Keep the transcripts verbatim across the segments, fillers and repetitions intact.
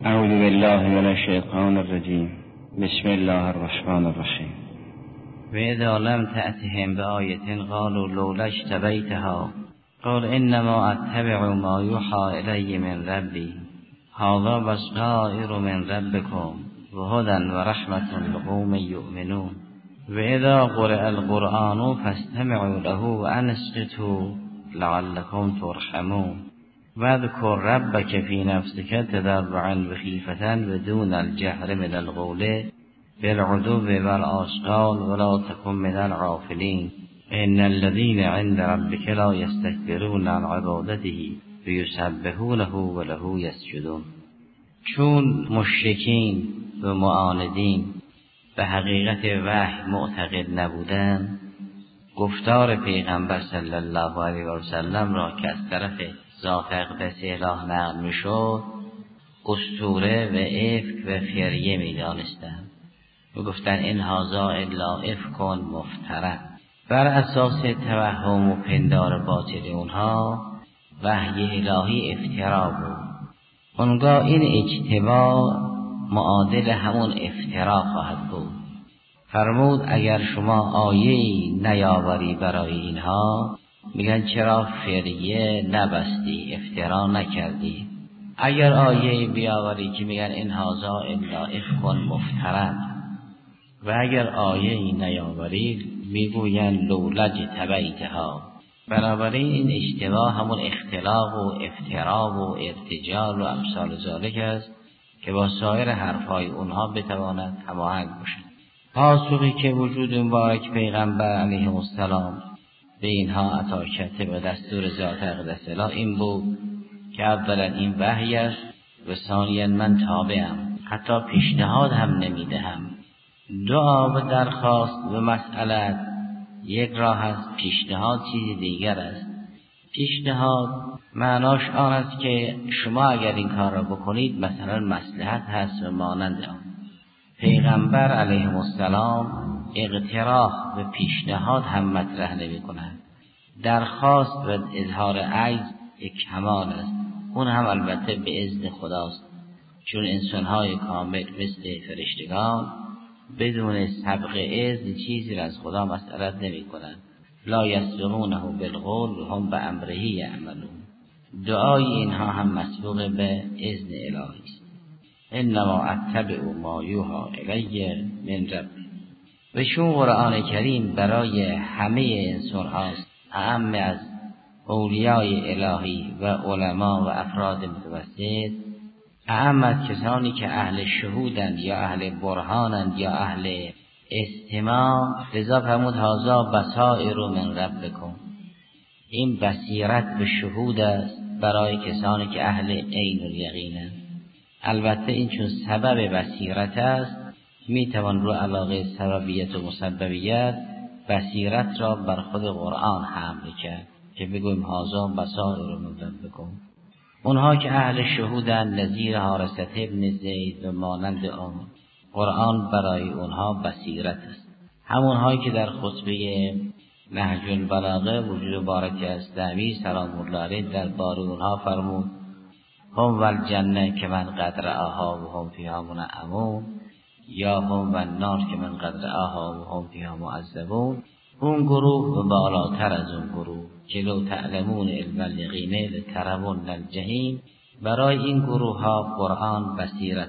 اعوذ بالله من الشیطان الرجیم. بسم الله الرحمن الرحیم. و اذا لم تأتهم بآیة قالوا لولا اجتبیتها قال انما اتبع ما یوحى الی من ربی هذا بصائر من ربکم و هدی و رحمة لقوم یؤمنون. و اذا قرئ القرآن فاستمعوا له وانصتوا لعلكم ترحمون. واذكر ربك في نفسك تضرعا وخيفة ودون الجهر من القول بالغدو والآصال ولا تكن من الغافلين إن الذين عند ربك لا يستكبرون عن عبادته ويسبحونه وله يسجدون. چون مشرکین و معاندین به حقیقت وحی معتقد نبودند، گفتار پیغمبر صلی الله علیه و سلم را که از طرف ذات اقدس اله نقل میشد اسطوره و افک و فریه میدانستند و گفتند این هذا الا افک مفترى. بر اساس توهم و پندار باطل اونها وحی الهی افترا بود. اونگاه این اجتباع معادل همون افترا خواهد بود. فرمود اگر شما آیه‌ای نیاوری برای اینها، میگن چرا فریه نبستی، افترا نکردی. اگر آیه بیاوری که میگن این هذا الا افک مفترى، و اگر آیه نیاوری میگوین لولا اجتبیتها. بنابراین این اشتباه همون اختلاق و افترا و ارتجال و امثال ذالک است که با سایر حرفهای اونها بتواند هماهنگ باشد. پاسخی که وجود مبارک پیغمبر علیه السلام به اینها عطا کرده به دستور ذات اقدس اله این بود که اولا این وحی است و ثانیا من تابعم، حتی پیشنهاد هم نمیدهم. دعا و درخواست و مسئلت یک راه است، پیشنهاد چیز دیگر است. پیشنهاد معناش آن است که شما اگر این کار را بکنید مثلا مصلحت هست و مانند آن. پیغمبر علیه السلام اقتراح و پیشنهاد هم مطرح نمی کند. درخواست و اظهار عجز یک کمال است، اون هم البته به اذن خداست، چون انسانهای کامل مثل فرشتگان بدون سبق اذن چیزی را از خدا مسئلت نمی کنند. لا یسبقونه بالقول و هم به امره یعملون. دعای اینها هم مسبوق به اذن الهی است. انما اتبع ما یوحى الی من ربی. و چون قرآن کریم برای همه انسان هاست، اعم از اولیای الهی و علما و افراد متوسط، اعم از کسانی که اهل شهودند یا اهل برهانند یا اهل استماع، لذا فرمود هذا بصائر من ربکم. این بصیرت و شهود است برای کسانی که اهل عین الیقینند. البته این چون سبب بصیرت است، میتوان رو علاقه سببیت و مسببیت بصیرت را بر خود قرآن حمل کرد که بگویم هذا بصائر من ربکم. اونها که اهل شهودند نظیر حارثة ابن زید و مانند آن، قرآن برای اونها بصیرت است. همونهایی که در خطبه نهج البلاغه وجود مبارک اسلامی سلام الله علیه در باره اونها فرمود هم والجنه که من قد رآها و هم فیها منعمون، یا هم و النار که من قد رآها و هم فیها معذبون. اون گروه و بالاتر از اون گروه که لو تعلمون علم الیقین لترون الجحیم. برای این گروه ها قرآن بصیرت.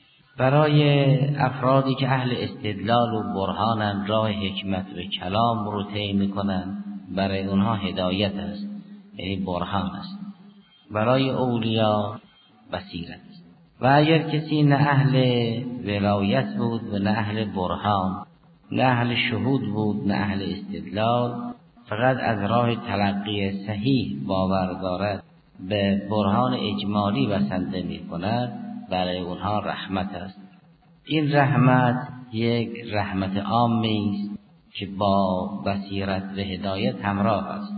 برای افرادی که اهل استدلال و برهانن، راه حکمت و کلام رو طی میکنن، برای اونها هدایت است، یعنی برهان است. برای اولیا بصیرت. و اگر کسی نه اهل ولایت بود و نه اهل برهان، نه اهل شهود بود نه اهل استدلال، فقط از راه تلقی صحیح باور دارد، به برهان اجمالی بسنده می کند، برای اونها رحمت است. این رحمت یک رحمت عامی است که با بصیرت و هدایت همراه است.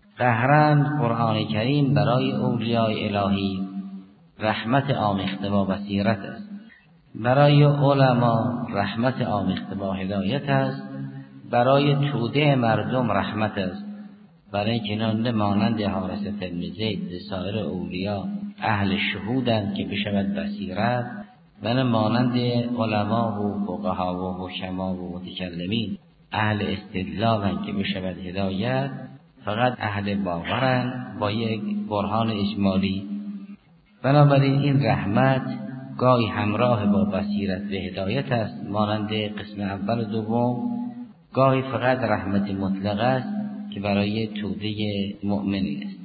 قهرن قرآن کریم برای اولیای الهی رحمت آمیخته با بصیرت است. برای علما رحمت آمیخته با هدایت است. برای توده مردم رحمت است، برای اینکه اینا مانند حارثة ابن زید سایر اولیا اهل شهودند که بشود بصیرت، و مانند علما و فقها و حکما و متکلمین اهل استدلالند که بشود هدایت. فقط اهل باورند با یک برهان اجمالی. بنابراین این رحمت گاهی همراه با بصیرت و هدایت است، مانند قسم اول و دوم. گاهی فقط رحمت مطلق است که برای توده مؤمنین است.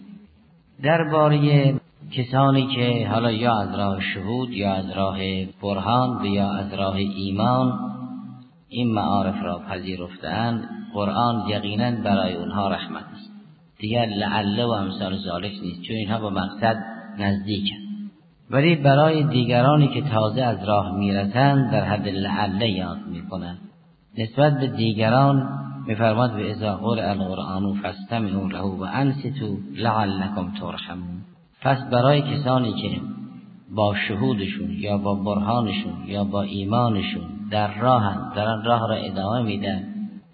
درباره کسانی که حالا یا از راه شهود یا از راه برهان و یا از راه ایمان این معارف را پذیرفتند، قرآن یقینا برای اونها رحمت است. دیگر لعله و امثال ذالک نیست، چون اینها با مقصد نزدیکند. ولی برای دیگرانی که تازه از راه میرسند در حد لعله یاد میکنند. نسبت به دیگران میفرماد به اذا قرئ القرآن فاستمعوا له و انصتوا لعلکم ترحمون. پس برای کسانی که با شهودشون یا با برهانشون یا با ایمانشون در راهن، در آن راه را ادامه میدن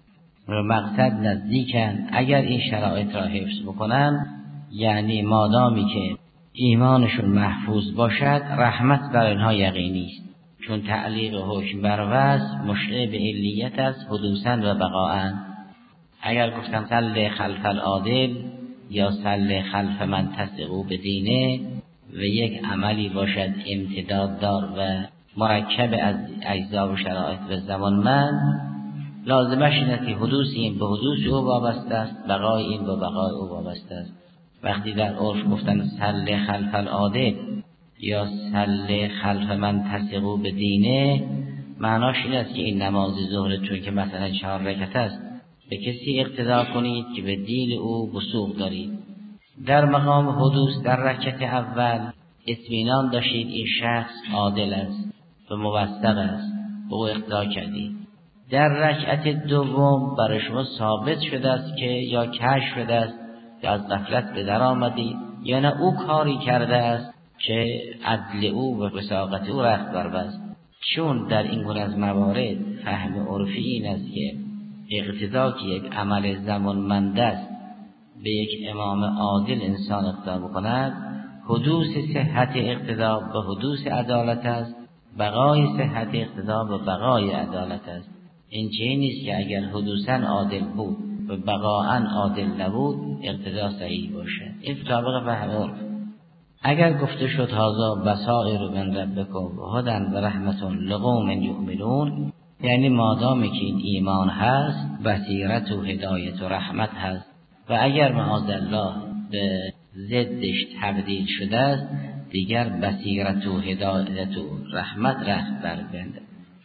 و مقصد نزدیکن، اگر این شرایط را حفظ بکنن، یعنی مادامی که ایمانشون محفوظ باشد، رحمت بر اینها یقینی است. چون تعلیق حکم بر وصف مشرع به علیت است، حدوثا و بقاء. اگر گفتم صل خلف العادل یا صل خلف من تثقوا بدینه و یک عملی باشد امتداد دار و مرکب از اجزا و شرایط و زمانمند، لازمش این است که حدوث این به حدوث او وابسته است، بقای این به بقای او وابسته است. وقتی در عرف گفتن صل خلف العادل یا صل خلف من تثقوا بدینه، معناش این است که این نماز ظهرتون که مثلا چهار رکعت است به کسی اقتدا کنید که به دین او وثوق دارید. در مقام حدوث در رکعت اول اطمینان داشتید این شخص عادل است و موثق است، به او اقتدا کردید. در رکعت دوم برای شما ثابت شده است که یا کشف شده است که از غفلت به در آمدید، یا نه او کاری کرده است که عدل او و وثاقت او رخت بربست. چون در این گونه از موارد فهم عرفی این است که اقتدا که یک عمل زمانمند است به یک امام عادل انسان اقتدا بکند، حدوث صحت اقتدا به حدوث عدالت است، بقای صحت اقتدا به بقای عدالت است. این چیزی نیست که اگر حدوثاً عادل بود و بقاءً عادل نبود اقتدا صحیح باشد. این طابق فهم عرف. اگر گفته شد هذا بصائر من ربکم و هدی و رحمت لقوم یؤمنون، یعنی مادامی که این ایمان هست، بصیرت و هدایت و رحمت هست، و اگر معاذالله به ضدش تبدیل شده است، دیگر بصیرت و هدایت و رحمت رخت بربنده.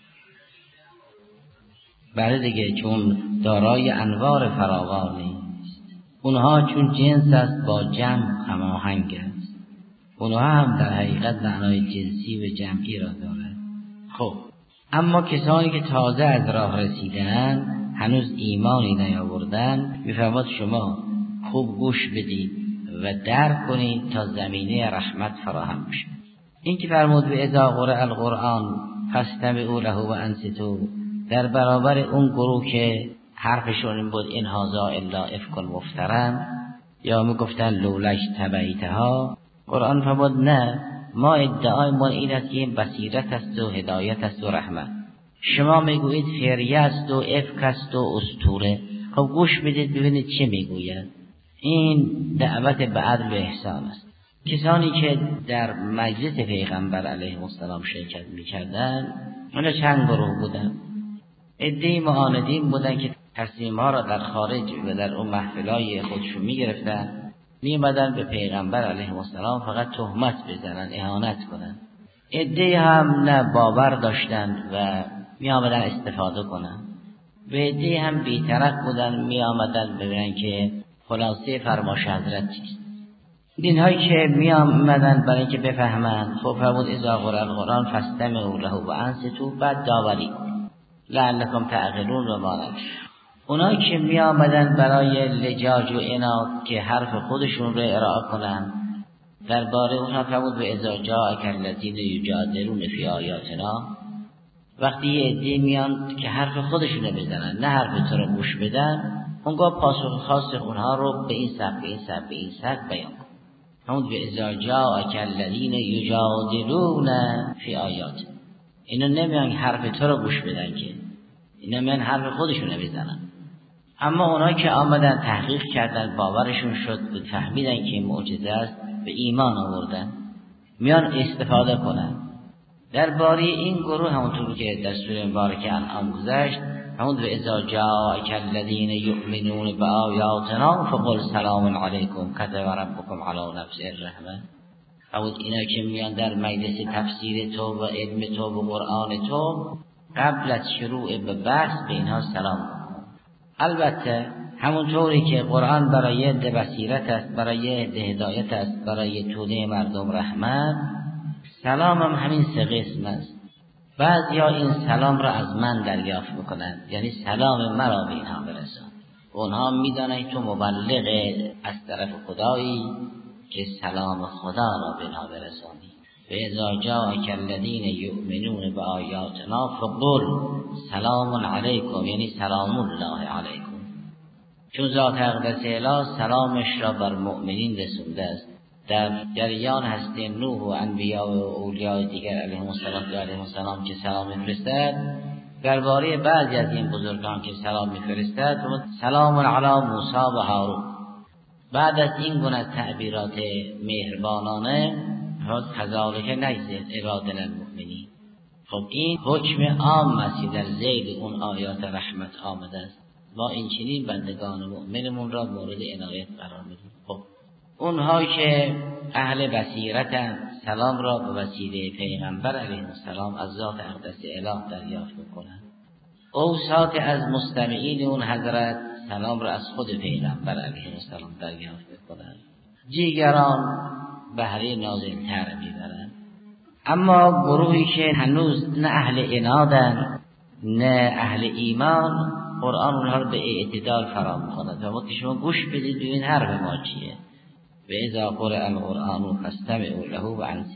بله دیگه، چون دارای انوار فراوانی است. اونها چون جنس است با جمع هماهنگ است. اونها هم در حقیقت معنای جنسی و جمعی را دارد. خب اما کسانی که تازه از راه رسیدن، هنوز ایمانی نیاوردن، میفرماد شما خوب گوش بدید و درک کنید تا زمینه رحمت فراهم بشه. این که فرمود به اذا قرئ القرآن فاستمعوا له و انصتوا، در برابر اون گروه که حرفشون این بود این هذا الا افک مفترن، یا میگفتن لولا اجتبیتها، قرآن فرمود نه، ما ادعای ما این است که این بصیرت است و هدایت است و رحمت. شما میگویید فریه است و افک است و اسطوره. خب گوش بدید ببینید چه میگوید. این دعوت به عدل و احسان است. کسانی که در مجلس پیغمبر علیه السلام شرکت میکردن، اونا چند گروه بودن. عده‌ای معاندین بودن که تصمیم ها را در خارج و در اون محفلای خودشون میگرفتن، میامدن به پیغمبر علیه السلام فقط تهمت بزنن، اهانت کنن. عده‌ای هم نه باور داشتن و میامدن استفاده کنن، و عده‌ای هم بی‌طرف بودن، میامدن ببینن که خلاصه فرمایش حضرت چیست. اینهایی که میامدن برای اینکه بفهمن، خب فرمود اذا قرئ القرآن فاستمعوا له و انصتوا، بعد داوری لعلکم تعقلون و مانند. اونایی که می آمدن برای لجاج و عناد که حرف خودشون رو ارائه کنن، درباره اونها فرمود به اذا جاءک الذین یجادلون فی آیاتنا، وقتی یه عده‌ای میان که حرف خودشون رو بزنن، نه حرف تو رو گوش بدن، اونگاه پاسخ خاص اونها رو به این سبب به این سبب به این سبب بیان کن. همون به اذا جاءک الذین یجادلون فی آیات، اینا نمیان حرف تو رو گوش بدن که، اینا میان حرف خودشونو بزنن. اما اونایی که آمدن تحقیق کردن، باورشون شد، فهمیدن که معجزه است، به ایمان آوردن، میان استفاده کنن. درباره این گروه همونطور که در سوره مبارکه انعام گذشت، همون به اذا جاءک الذین یؤمنون بآیاتنا فقل سلام علیکم کتب ربکم علی نفسه الرحمه. همون اینا که میان در مجلس تفسیر تو و علم تو و قرآن تو، قبل از شروع به بحث به اینها سلام کن. البته همونطوری که قرآن برای عده بصیرت است، برای عده هدایت است، برای توده مردم رحمت، سلام هم همین سه قسم است. بعضیا این سلام را از من دریافت میکنند، یعنی سلام مرا به اینها برسان. اونها میدانند تو مبلغ از طرف خدایی که سلام خدا را به اینها برسانی. و اذا جاءک الذین یؤمنون بآیاتنا فقل سلام علیکم، یعنی سلام الله علیکم. چون ذات اقدس الهی سلامش را بر مؤمنین رسونده است. در جریان هست نوح و انبیاء و اولیاء دیگر علیهم السلام و علیهم السلام که سلام میفرستد، درباره بعضی از این بزرگان که سلام میفرستد سلام علی موسی و هارون. بعد از این گونه تعبیرات مهربانانه کذالک نجزی عبادنا المؤمنین. خب این حکم عام است در ذیل اون آیات رحمت آمده است. ما این چنین بندگان مؤمنمون را مورد عنایت قرار میدیم. خب اونها که اهل بصیرتن سلام را به وسیله پیغمبر علیه السلام از ذات اقدس اله دریافت میکنند. اوساط از مستمعین اون حضرت سلام را از خود پیغمبر علیه السلام دریافت میکنند. دیگران بهره نازل‌تر میبرند. اما گروهی که هنوز نه اهل عنادن نه اهل ایمان، قرآن اونها رو به اعتدال فرا میخواند و وقتی شما گوش بدید ببین حرف ما چیه. و اذا قرئ القرآن فاستمعوا له وانصتوا.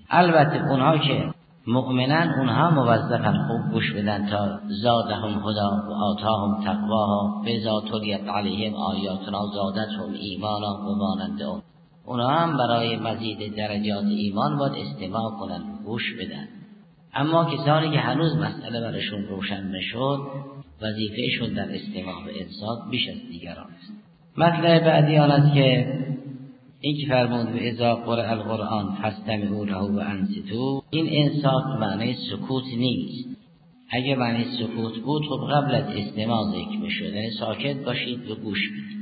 البته اونها که مؤمنن اونها موظفن خوب گوش بدن تا زادهم هدا و آتاهم تقواها و اذا تلیت علیهم آیاتنا زادتهم ایمانا و مانند اون. اونها هم برای مزید درجات ایمان باید استماع کنن، گوش بدن. اما کسانی که هنوز مسئله برشون روشن نشد، وظیفهشون در استماع به انصات بیش از دیگران است. مطلب بعدی آن است که این که فرمود و اذا قرئ القرآن فاستمعوا له وانصتوا، این انصات معنی سکوت نیست. اگه معنی سکوت بود خب قبل از استماع ذکر میشد، یعنی ساکت باشید و گوش بدید.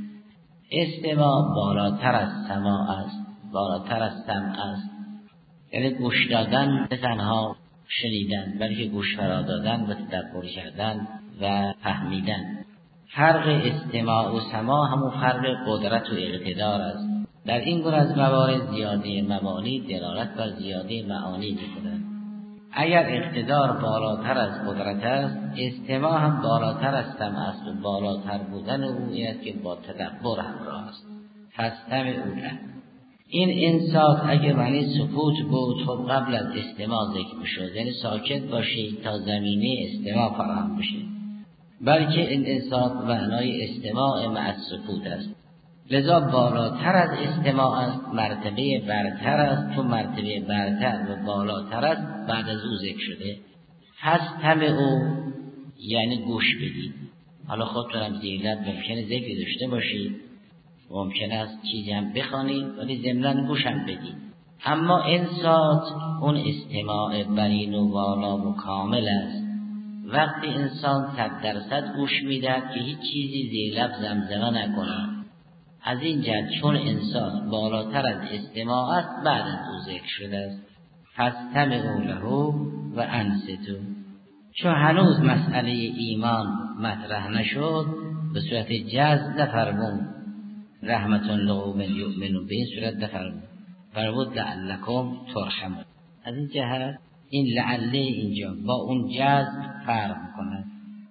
استماع بالاتر از سماع است، بالاتر از سمع است. یعنی گوش دادن نه تنها شنیدن، بلکه گوش فرا دادن و تدبر کردن و فهمیدن. فرق استماع و سماع همون فرق قدرت و اقتدار است. در این گونه از موارد زیاده مبانی دلالت بر زیاده معانی می‌کند. اگر اقتدار بالاتر از قدرت است، استماع هم بالاتر از سمع است و بالاتر بودن او این است که با تدبر همراه است. فاستمعوا له. این انصات اگر معنی سکوت بود خب قبل از استماع ذکر می‌شد، یعنی ساکت باشید تا زمینه استماع فراهم بشه. بلکه این انصات معنای استماع مع السکوت است. لذا بالاتر از استماع است، مرتبه برتر است. تو مرتبه برتر و بالاتر است بعد از او ذکر شده. فاستمعوا یعنی گوش بدید. حالا خودتونم زیر لب ممکنه ذکری داشته باشید، ممکن است چیزی هم بخوانید ولی ضمناً گوش هم بدید. اما انصات اون استماع برین و والا و کامل است. وقتی انسان صد درصد گوش میدهد که هیچ چیزی زیر لب زمزمه نکند. از این جهت چون انسان بالاتر از استماع است بعد از او ذکر شده است. فاستمعوا له و انصتوا. چون هنوز مسئله ایمان مطرح نشد به صورت جزم نفرمود رحمت لقوم یؤمنون، به این صورت نفرمود، فرمود لعلکم ترحمون. از این جهت این لعله اینجا با اون جزم فرق می‌کند.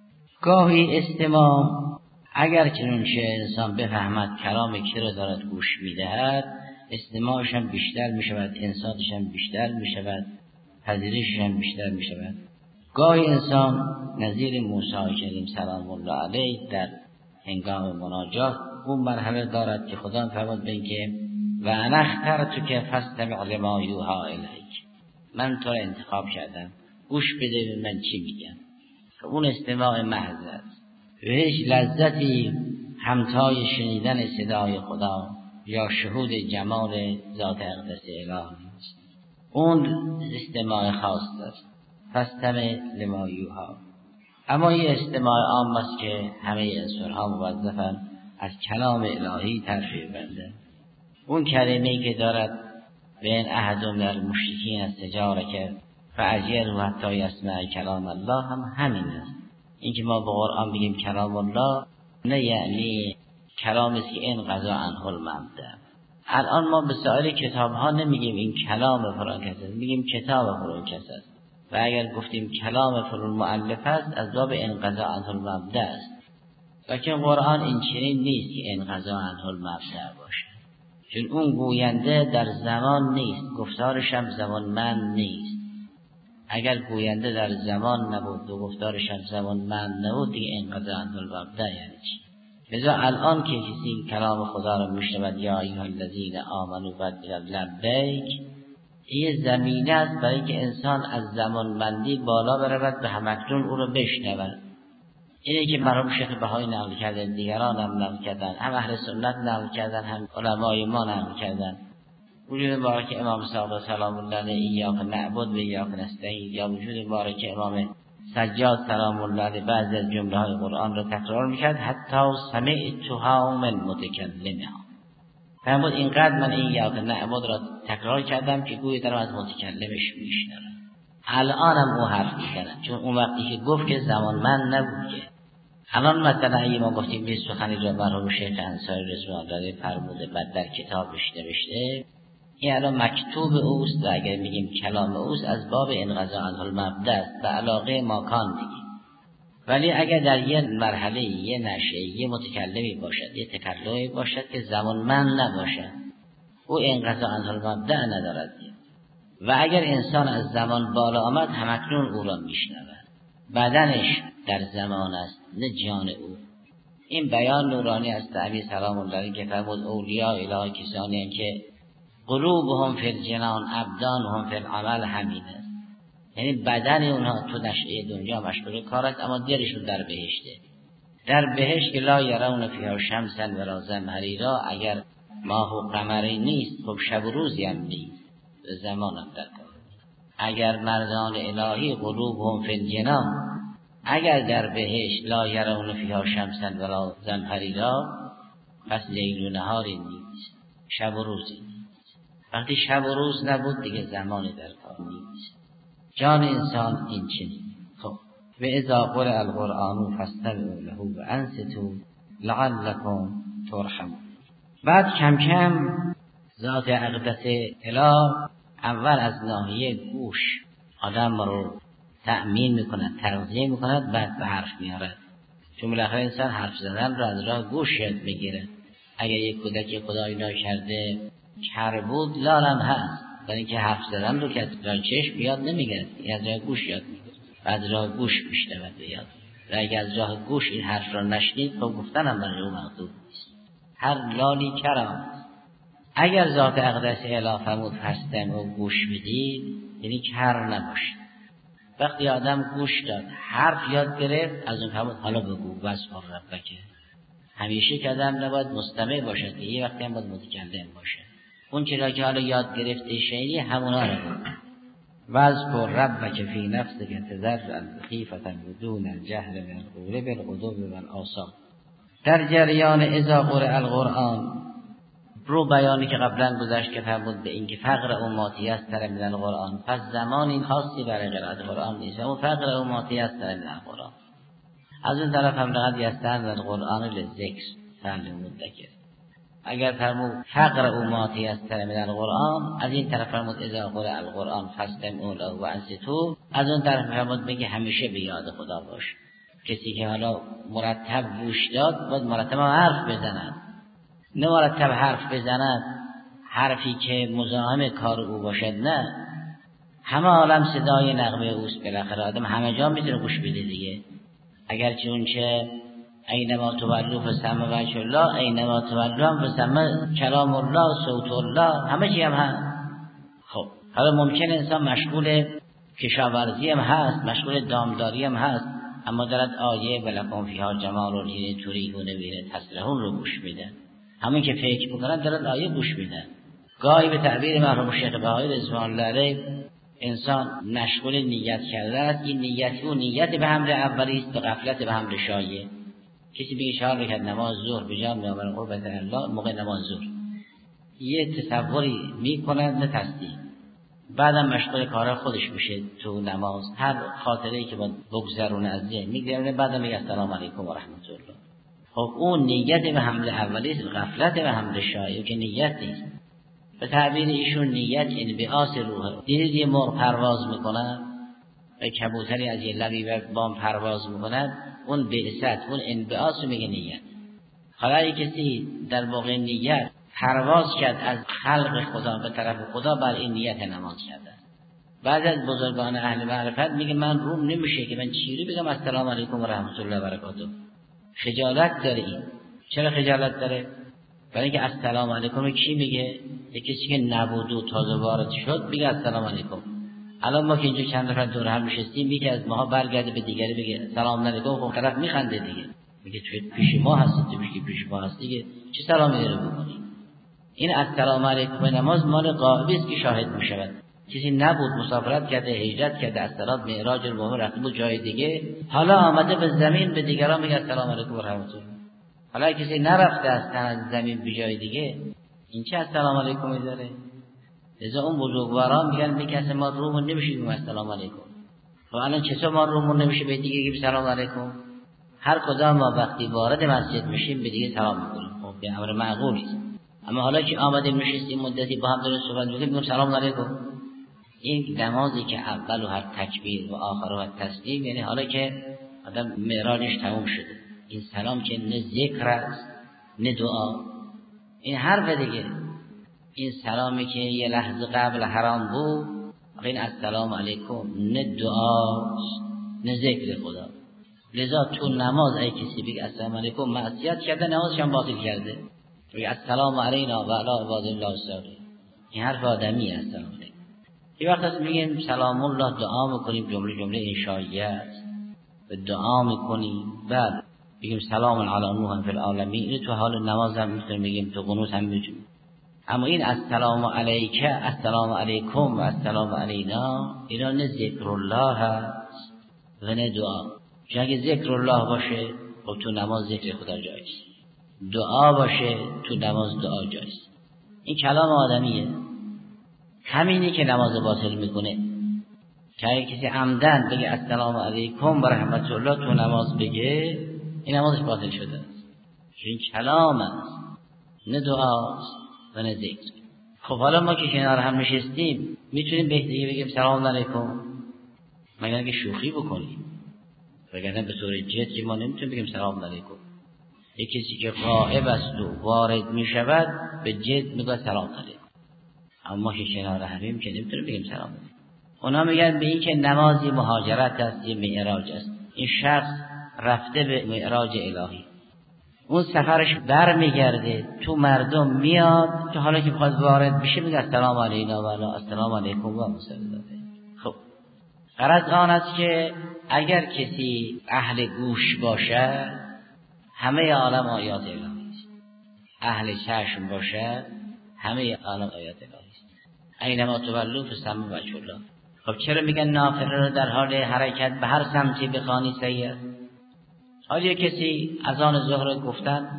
گاهی استماع اگر چنانچه انسان بفهمد کلام کی را دارد گوش میدهد، استماعش هم بیشتر میشود، انصاتش هم بیشتر میشود، پذیرشش هم بیشتر میشود. گاهی انسان نظیر موسی کریم سلام الله علیه در هنگام مناجات اون مرحله دارد که خدا فرمود به اینکه و انا اخترتک فاستمع لما یوحی الیک، من تو را انتخاب کردم، گوش بده به من چی میگم. اون استماع محض است و هیچ لذتی همتای شنیدن صدای خدا یا شهود جمال ذات اقدس الهی نیست. اون استماع خاص است، فاستمع لما یوحی. اما این استماع عام است که همه انسان‌ها موظفند از کلام الهی ترفیع بندند. اون کلمه‌ای که دارد بین احد من المشرکین استجارک فاجره حتی یسمع کلام الله هم همین است. اینکه ما به قرآن بگیم کلام الله نه یعنی کلامی است که این قضا عنه المبدأ. الان ما به سایر کتاب‌ها نمیگیم این کلام فلان کس است، میگیم کتاب فلان کس است. و اگر گفتیم کلام فلان مؤلف است از باب انقضاء عنه المبدأ است. لیکن قرآن این چنین نیست که انقضاء عنه المبدأ باشه، چون اون گوینده در زمان نیست، گفتارش هم زمانمند نیست. اگر گوینده در زمان نبود و گفتارش هم زمانمند نبود دیگه انقضاء عنه المبدأ یعنی چی؟ لذا الان که کسی کلام خدا را میشنود یا ایها الذین آمنوا بدل لبیک، این زمینه است برای که انسان از زمانمندی بالا برود به همکنون او را بشنود. اینه که مرحوم شیخ بهایی نقل کردن، دیگران هم نقل کردن، هم اهل سنت نقل کردن، هم علمای ما نقل کردن. وجود مبارک امام صادق سلام الله علیه ایاک نعبد و ایاک نستعین، یا وجود مبارک امام سجاد سلام الله علیه بعضی از جمله های قرآن را تکرار میکرد حتی سمعتها من متکلمها. فرمود اینقدر من ایاک نعبد را تکرار کردم که گویی دارم از متکلمش میشنوم. الانم او حرف میزنه، چون اون وقتی که گفت که زمانمند نبود که. الان مثلا اگه ما گفتیم به سخنی را مرحوم شیخ انصاری رضوان الله علیه فرموده بعد در کتابش نوشته، این الان مکتوب اوست و اگر میگیم کلام اوست از باب انقضاء عنه المبدأ است و علاقه ماکان میگیم. ولی اگر در یه مرحله یه نشه یه متکلمی باشد، یه تکلمی باشد که زمانمند نباشد، او انقضاء عنه المبدأ ندارد. و اگر انسان از زمان بالا آمد همکنون او را میشنود، بدنش در زمان است نه جان او. این بیان نورانی است تعبیر سلام الله علیه که فرمود اولیاء الهی کسانی هستند که قلوبهم فی الجنان ابدانهم فی العمل همین است، یعنی بدن اونها تو نشأه دنیا مشغول کار است اما دلشون در بهشته. در بهشت که لا یرون فیها شمسا ولا زمهریرا، اگر ماه و قمری نیست خب شب و روزی هم نیست، زمان هم در کار. اگر مردان الهی قلوبهم فی الجنان، اگر در بهشت لا یرون فیها شمسا ولا زمهریرا، پس لیل و نهاری نیست، شب و روزی نیست. وقتی شب و روز نبود دیگه زمانی در کار نیست. جان انسان این چنین. خب و اذا قرئ القرآن فاستمعوا له و انصتوا لعلکم ترحمون. بعد کم کم ذات اقدس اله اول از ناحیه گوش آدم رو تأمین میکند، تغذیه میکند، بعد به حرف میارد. چون بالاخره انسان حرف زدن رو از راه گوش یاد میگیره. اگر یک کودک خدای ناکرده کر بود لالم هست، برای اینکه حرف زدن رو که از راه چشم یاد نمیگیره، از راه گوش یاد میگیره و از راه گوش میشنود به یاد. و اگر از راه گوش این حرف را نشنید خب گفتن هم برای او مقدور نیست. هر لالی کرام. اگر ذات اقدس اله فرمود هستم و گوش بدید یعنی کر نباشید. وقتی آدم گوش داد حرف یاد گرفت از اون فرمود حالا بگو بس پر ربکه. همیشه که آدم نباید مستمع باشد، یه وقتی هم باید متکلم باشه. اون چرا که حالا یاد گرفته شنیدی همونا رو بگو. واذکر ربک فی نفسک تضرعا خیفة بدون الجهر من القول بالغدو والآصال. در جریان اذا قرئ القرآن رو بیانی که قبلا گذشت که فرمود به این که فقر امتی است تر من القرآن، پس زمان این خاصی برای قرائت قرآن نیست، اما فقر امتی است تر من القرآن. از اون طرف هم لقد یسرنا القرآن للذکر فهل مدکر. اگر فرمود فقر امتی است تر من القرآن، از این طرف فرمود اذا قرئ القرآن فاستمعوا له و انصتوا، از اون طرف فرمود بگه همیشه به یاد خدا باش. کسی که حالا مرتب گوش داد باید مرتب حرف بزند، نه مرتب حرف بزند حرفی که مزاحم کار او باشد. نه، همه عالم صدای نغمه اوست، بالاخره آدم همه جا میتونه گوش بده دیگه. اگرچه اون چه اینما تولوا فثم وجه الله، اینما تولوا فثم کلام الله، صوت الله، همه چی هم هست. خب حالا ممکن انسان مشغول کشاورزی هم هست، مشغول دامداری هم هست، اما دارد آیه ولکم فیها جمال و حین تریحون بیره تسرحون رو گوش میده. همین که فکر میکنن دارد آیه گوش میده. گاهی به تعبیر مرحوم شیخ بهایی رضوان الله علیه انسان مشغول نیت کرده است. این نیت او نیت به حمل اولی است، به غفلت به حمل شایعه. کسی بگه چهار رکعت نماز ظهر بجام میآورم قربت الله موقع نماز ظهر، یه تصوری میکند نه تصدیق، بعدم مشغول کار خودش میشه تو نماز، هر خاطره‌ای که با بگذرونه از ذهن میگذرونه، بعدم میگه السلام علیکم و رحمت الله. خب اون نیت به حمل اولی است، غفلت به حمل شایعه که نیت نیست. به تعبیر ایشون نیت انبعاث روحه. دیدید یه مرغ پرواز میکنه و کبوتری از یه لبی به بام پرواز میکنه، اون بعثت، اون انبعاث رو میگه نیت. حالا کسی در واقع نیت پرواز کرد از خلق خدا به طرف خدا، بر این نیت نماز کرده. بعد از بزرگان اهل معرفت میگه من روم نمیشه که من چیری بگم السلام علیکم و رحمت الله و برکاته. خجالت داره این. چرا خجالت داره؟ برای اینکه السلام علیکم رو کی میگه؟ یک کسی که نبود و تازه وارد شد میگه السلام علیکم. الان ما که اینجا چند نفر دور هم نشستیم، یکی از ماها برگرده به دیگری بگه سلام علیکم، خب طرف میخنده دیگه، میگه تو پیش ما هستی، تو میگی پیش ما هستی دیگه، چه سلامی داره بکنی؟ این السلام علیکم نماز مال غائبی است که شاهد میشود. کسی نبود، مسافرت کرده، هجرت کرده، از طرف معراج المومن رفته بود جای دیگه، حالا آمده به زمین به دیگران میگه السلام علیکم و رحمت الله. حالا کسی نرفته از تن زمین به جای دیگه، این چه السلام علیکمی داره؟ لذا اون بزرگواران میگن میگن ما رومون نمیشه بگیم السلام علیکم. خب الان چطور ما رومون نمیشه به دیگه بگیم سلام علیکم؟ هر کدام ما وقتی وارد مسجد میشیم به دیگه سلام میکنیم، خب به امر معقولی است. اما حالا که آمدیم نشستیم مدتی با هم داریم صحبت میکنیم میگیم سلام علیکم. این نمازی که اول و هر تکبیر و آخر و هر تسلیم، یعنی حالا که آدم معراجش تموم شده، این سلام که نه ذکر است نه دعا، این حرف دیگه. این سلامی که یه لحظه قبل حرام بود، این السلام علیکم نه دعاست نه ذکر خدا. لذا تو نماز ای کسی بگه السلام علیکم معصیت کرده، نمازش هم باطل کرده. بگه السلام علینا و علی عباد الله الصالحین، این حرف آدمی است. السلام علیکم یه وقت از میگیم سلام الله دعا میکنیم، جمله جمله انشائیه است و دعا میکنیم، بعد بگیم سلام علی نوح فی العالمین. این تو حال نماز هم میتونیم بگیم، تو قنوت هم میتونیم. اما این السلام علیک، السلام علیکم و السلام علینا، اینا نه ذکر الله هست و نه دعا. چون اگه ذکر الله باشه خب تو نماز ذکر خدا جایز، دعا باشه تو نماز دعا جایز. این کلام آدمیه. همینی که نماز باطل میکنه که اگه کسی عمدن بگه السلام علیکم و رحمت الله تو نماز بگه، این نمازش باطل شده است. این کلام است نه دعاست و نه ذکر. خب حالا ما که کنار هم نشستیم میتونیم به دیگه بگیم سلام علیکم، مگر اگه شوخی بکنیم، وگرنه به طور جد که ما نمیتونیم بگیم سلام علیکم. یک کسی که غائب است و وارد میشود به جد میگه سلام علیکم، اما ما که کنار همیم که نمیتونیم بگیم سلام علیکم. اونا میگن به این که نمازی مهاجرت است، یه معراج است. این شخص رفته به معراج الهی، اون سفرش بر میگرده تو مردم میاد، که حالا که بخواد وارد بشه میگه السلام علینا و علی السلام علیکم و مسلم. خب غرض آن است که اگر کسی اهل گوش باشه همه عالم آیات الهی است، اهل چشم باشه همه عالم آیات الهی است. اینما تولوا فثم وجه الله. خب چرا میگن نافله رو در حال حرکت به هر سمتی بخوانی صحیح است؟ حالا کسی اذان ظهر گفتن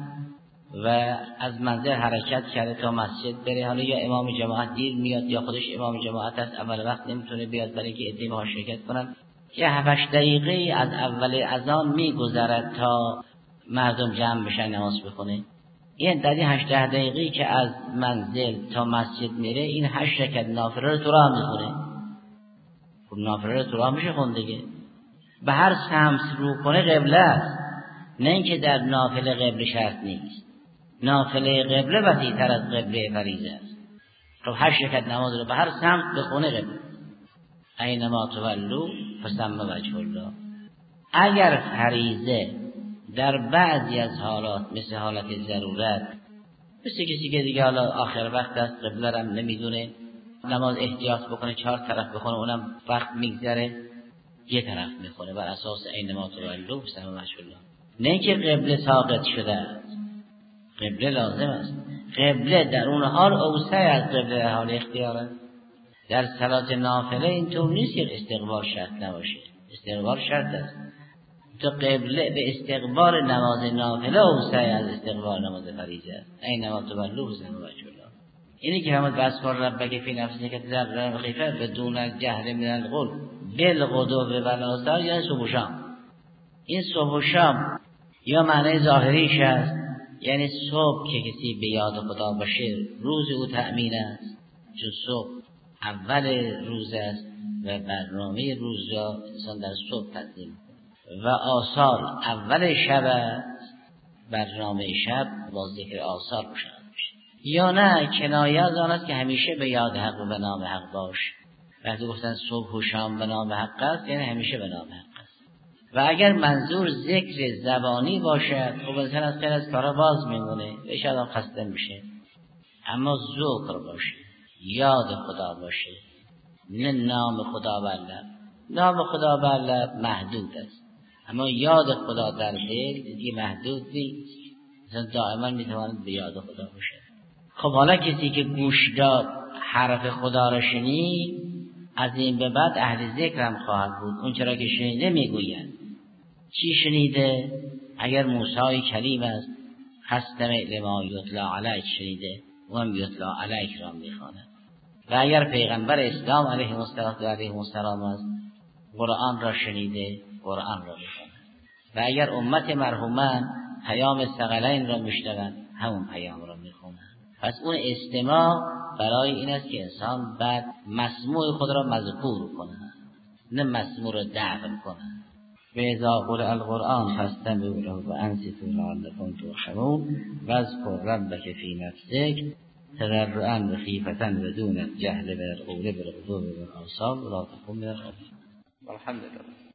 و از منزل حرکت کرده تا مسجد بره، حالا یا امام جماعت دیر میاد یا خودش امام جماعت است، اول وقت نمیتونه بیاد برای اینکه عده باهاش شرکت کنن، یه هفت دقیقه از اول اذان میگذرد تا مردم جمع بشن نماز بخونه. این در این هشت دقیقه که از منزل تا مسجد میره، این هشت رکعت نافله رو تو راه میخونه. خب نافله رو تو راه میشه خون دیگه. به هر سمت رو کنه قبله است، نه اینکه در نافله قبله شرط نیست. نافله قبله وسیع‌تر از قبله فریضه است. خب هشت رکعت نماز رو به هر سمت بخونه قبله. اینما تولوا فثم وجه الله. اگر فریضه در بعضی از حالات مثل حالت ضرورت، مثل کسی که دیگه حالا آخر وقت است، قبله هم نمیدونه، نماز احتیاط بکنه چهار طرف بخونه، اونم وقت میگذره یه طرف میخونه بر اساس اینما تولوا فثم وجه الله. نه که قبله ساقط شده است، قبله لازم است. قبله در اون حال اوسع از قبله در حال اختیار است. در صلات نافله اینطور نیست که استقبال شرط نباشه، استقبال شرط است. تو قبله به استقبال نماز نافله اوسع از استقبال نماز فریضه است. اینما تولوا فثم وجه الله. اینی که همون بس کن ربک فی نفسک که در خیفه بدون الجهل من القول بالغدو والآصال، یا صبح و شام. این صبح و شام یا معنی ظاهریش است، یعنی صبح که کسی به یاد خدا باشه روز او تأمین است، چون صبح اول روز است و برنامه روز را انسان در صبح تنظیم کنه. و آصال اول شب است، برنامه شب با ذکر آصال روشن میشه. یا نه کنایه از آن است که همیشه به یاد حق و به نام حق باش. وقتی گفتن صبح و شام به نام حق است، یعنی همیشه به نام حق است. و اگر منظور ذکر زبانی باشد، خب انسان از خیلی از کارا باز میمونه و شاید هم خسته میشه. اما ذکر باشه، یاد خدا باشه، نه نام خدا بر لب. نام خدا بر لب محدود است، اما یاد خدا در دل دیگه محدود نیست. انسان دائما میتواند به یاد خدا باشه. خب حالا کسی که گوش داد حرف خدا را شنید، از این به بعد اهل ذکر هم خواهد بود. اون چرا که شنیده میگوید. چی شنیده؟ اگر موسی کلیم است، فاستمع لما یتلی علیک شنیده و هم یتلی علیک را میخواند. و اگر پیغمبر اسلام علیه السلام است، قرآن را شنیده، قرآن را میخواند. و اگر امت مرحومان پیام ثقلین را میشنوند، همون پیام را میخواند. پس اون استماع برای این است که انسان بعد مسموع خود را مذکور کنه، نه مسموع را دفن کنه. و اذا قرئ القرآن فاستمعوا له و انصتوا لعلکم ترحمون واذکر ربک فی نفسک تضرعا و خیفة و دون الجهل من القول بالغدو والآصال ولا تکن من الغافلین. والحمد لله.